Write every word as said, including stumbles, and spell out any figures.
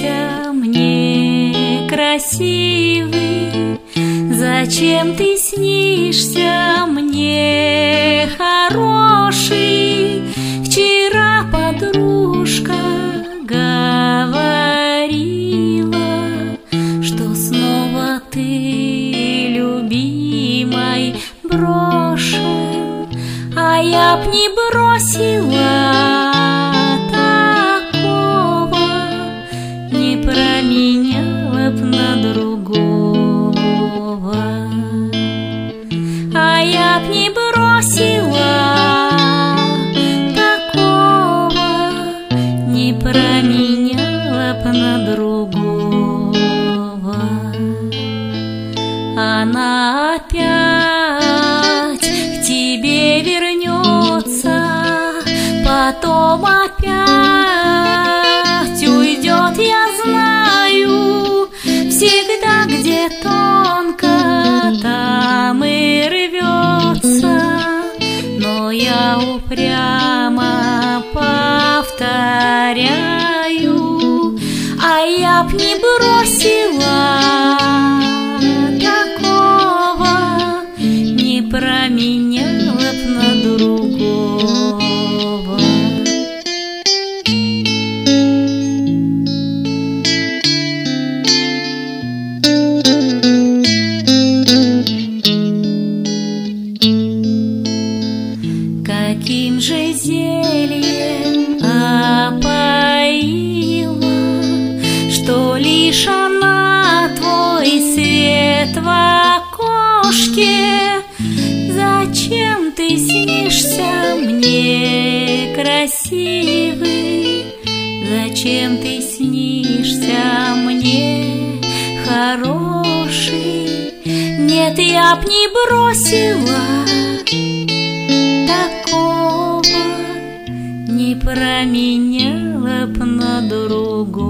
снишься мне, красивый? Зачем ты снишься мне, хороший? Вчера подружка говорила, что снова ты, любимой, брошен, а я б не бросила такого, не променяла б на другого, а я б не бросила такого, не променяла б на другого. Она опять к тебе вернется, потом опять уйдет, я знаю. Всегда, где тонко, там и рвется, но я упрямо повторяю, а я б не бросила такого, не променяла б на другого. Каким же зельем опоила, что лишь она твой свет в окошке? Зачем ты снишься мне, красивый? Зачем ты снишься мне, хороший? Нет, я б не бросила такого, не променяла б на другого.